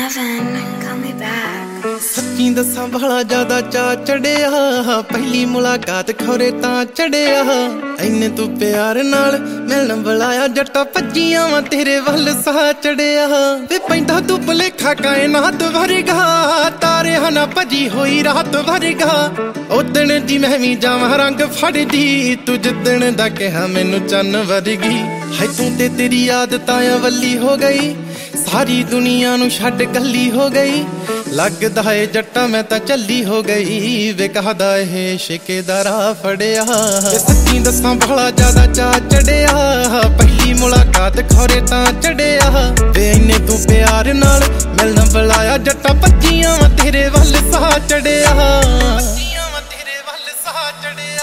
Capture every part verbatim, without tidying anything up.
Kevin, call me back. ਸੱਚੀ ਦੱਸਾਂ ਬੜਾ ਜ਼ਿਆਦਾ ਚਾ ਚੜਿਆ, ਪਹਿਲੀ ਮੁਲਾਕਾਤ ਖੋਰੇ ਤਾਂ ਚੜਿਆ। ਐਨੇ ਤੂੰ ਪਿਆਰ ਨਾਲ ਮਿਲਣ ਬੁਲਾਇਆ, ਜੱਟਾ ਭੱਜੀਆਂ ਵਾ ਤੇਰੇ ਵੱਲ ਸਾਹ ਚੜਿਆ। ਵੇ ਪੈਂਦਾ ਤੂੰ ਭੁਲੇਖਾ ਕਾਇਨਾਤ ਵਰਗਾ, ਤਾਰਿਆਂ ਨਾ ਭੱਜੀ ਹੋਈ ਰਾਤ ਵਰਗਾ। ਉਦਣ ਦੀ ਮੈਂ ਵੀ ਜਾਵਾਂ ਰੰਗ ਫੜਦੀ, ਤੂੰ ਜਿੱਦਣ ਦਾ ਕਿਹਾ ਮੈਨੂੰ ਚੰਨ ਵਰਗੀ। ਹੈ ਤੂੰ ਤੇ ਤੇਰੀ ਆਦਤਾਂ ਵੱਲੀ ਹੋ ਗਈ, ਸਾਰੀ ਦੁਨੀਆ ਨੂੰ ਛੱਡ ਕੱਲੀ ਹੋ ਗਈ। ਲੱਗਦਾ ਏ ਜੱਟਾ ਮੈਂ ਤਾਂ ਚੱਲੀ ਹੋ ਗਈ, ਵੇ ਕਹਦਾ ਇਹ ਸ਼ਿਕੇ ਦਾ ਰਾਹ ਫੜਿਆ। ਸੱਚੀ ਦੱਸਾਂ ਬੜਾ ਜ਼ਿਆਦਾ ਚਾ ਚੜਿਆ, ਪਹਿਲੀ ਮੁਲਾਕਾਤ ਖੋਰੇ ਤਾਂ ਚੜਿਆ। ਵੇ ਇੰਨੇ ਤੂੰ ਪਿਆਰ ਨਾਲ ਮਿਲਣ ਬੁਲਾਇਆ, ਜੱਟਾ ਭੱਜੀਆਂ ਵਾ ਤੇਰੇ ਵੱਲ ਸਾਹ ਚੜਿਆ। ਭੱਜੀਆਂ ਵਾ ਤੇਰੇ ਵੱਲ ਸਾਹ ਚੜਿਆ।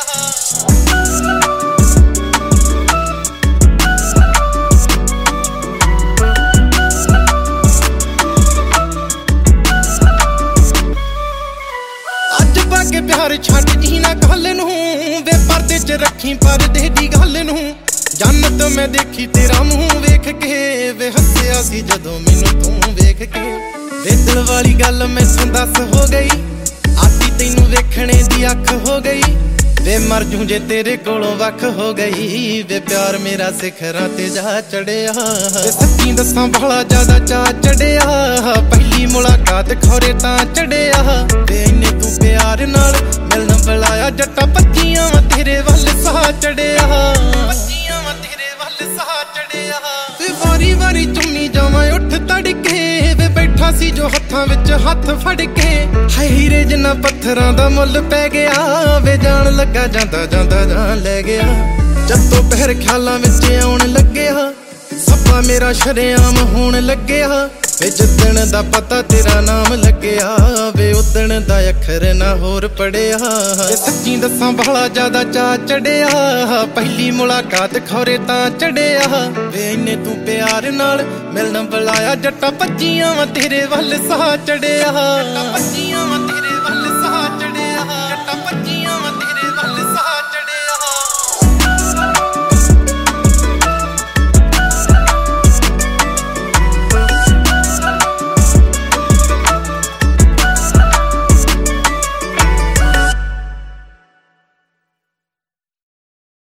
ਕੇ ਪਿਆਰ ਛੱਡ ਜੀ ਨਾ ਗੱਲ ਨੂੰ, ਵੇ ਪਰਦੇ ਚ ਰੱਖੀ ਪਰਦੇ ਦੀ ਗੱਲ ਨੂੰ। ਜੰਨਤ ਮੈਂ ਦੇਖੀ ਤੇਰਾ ਮੂੰਹ ਵੇਖ ਕੇ, ਵੇ ਹੱਸਿਆ ਸੀ ਜਦੋਂ ਮੈਨੂੰ ਤੂੰ ਵੇਖ ਕੇ। ਵੇ ਦਿਲ ਵਾਲੀ ਗੱਲ ਮੈਥੋਂ ਦੱਸ ਹੋ ਗਈ, ਆਦੀ ਤੈਨੂੰ ਵੇਖਣੇ ਦੀ ਅੱਖ ਹੋ ਗਈ। ਵੇ ਮਰ ਜੂ ਜੇ ਤੇਰੇ ਕੋਲੋਂ ਵੱਖ ਹੋ ਗਈ, ਵੇ ਪਿਆਰ ਮੇਰਾ ਸਿਖਰਾਂ ਤੇ ਜਾ ਚੜਿਆ। ਵੇ ਸੱਚੀ ਦੱਸਾਂ ਬੜਾ ਜ਼ਿਆਦਾ ਚਾ ਚੜਿਆ, ਪਹਿਲੀ ਮੁਲਾਕਾਤ ਖੋਰੇ ਤਾਂ ਚੜਿਆ। ਵੇ ਇੰਨੇ ਤੂੰ ਪਿਆਰ ਨਾਲ ਮਿਲਣ ਬੁਲਾਇਆ, ਜੱਟਾ ਭੱਜੀਆਂ ਵਾ ਤੇਰੇ ਵੱਲ ਸਾਹ ਚੜਿਆ। ਭੱਜੀਆਂ ਵਾ ਤੇਰੇ ਵੱਲ ਸਾਹ ਚੜਿਆ। ਵੇ ਵਾਰੀ ਵਾਰੀ ਚੁੰਨੀ ਜਾਵਾਂ ਉੱਠ ਤੜਕੇ, ਵੇ ਬੈਠਾ ਸੀ ਜੋ ਹੱਥਾਂ ਵਿੱਚ ਹੱਥ ਫੜ ਕੇ। ਹਾਏ ਹੀਰੇ ਜਿੰਨਾ ਪੱਥਰਾਂ ਦਾ ਮੁੱਲ ਪੈ ਗਿਆ, ਵੇ ਜਾਣ ਲੱਗਾ ਜਾਂਦਾ ਜਾਂਦਾ ਜਾਨ ਲੈ ਗਿਆ। ਜਦੋਂ ਪਹਿਰ ਖਿਆਲਾਂ ਵਿੱਚ ਆਉਣ ਲੱਗਿਆ, ਸੱਪਾ ਮੇਰਾ ਸ਼ਰੇਆਮ ਹੋਣ ਲੱਗਿਆ। ਵੇ ਜਿੱਦਣ ਦਾ ਪਤਾ ਤੇਰਾ ਨਾਮ ਲੱਗਿਆ, ਵੇ ਉਦਣ ਦਾ ਅੱਖਰ ਨਾ ਹੋਰ ਪੜਿਆ। ਵੇ ਸੱਚੀ ਦੱਸਾਂ ਬੜਾ ਜ਼ਿਆਦਾ ਚਾ ਚੜਿਆ, ਪਹਿਲੀ ਮੁਲਾਕਾਤ ਖੋਰੇ ਤਾਂ ਚੜਿਆ। ਵੇ ਇੰਨੇ ਤੂੰ ਪਿਆਰ ਨਾਲ ਮਿਲਣ ਬੁਲਾਇਆ, ਜੱਟਾ ਭੱਜੀਆਂ ਵਾ ਤੇਰੇ ਵੱਲ ਸਾਹ ਚੜਿਆ।